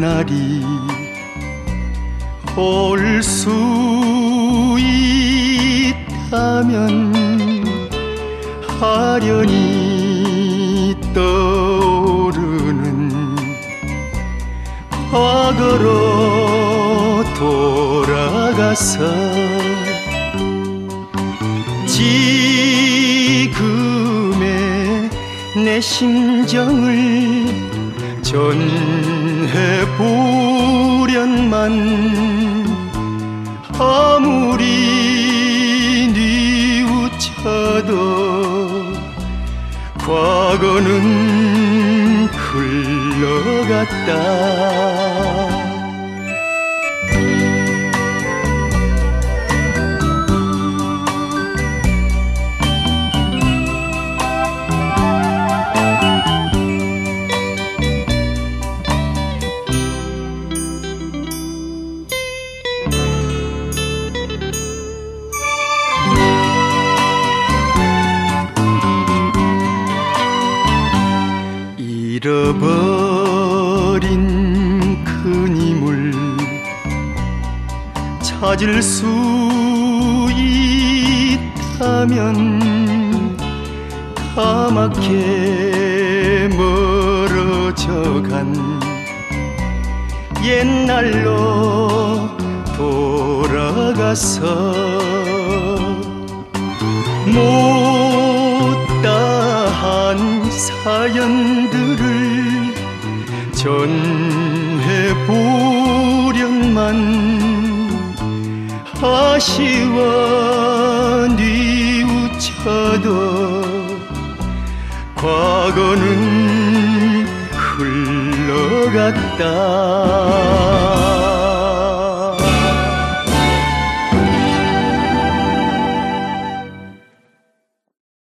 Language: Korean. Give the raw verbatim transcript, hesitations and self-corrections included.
날이 올 수 있다면 아련히 떠오르는 과거로 돌아가서 지금의 내 심정을 전해보련만 아무리 뉘우쳐도 과거는 흘러갔다. 잃어버린 큰 힘을 찾을 수 있다면 까맣게 멀어져간 옛날로 돌아가서 못다한 사연들을 전해보련만 아쉬워 뉘우쳐도 과거는 흘러갔다.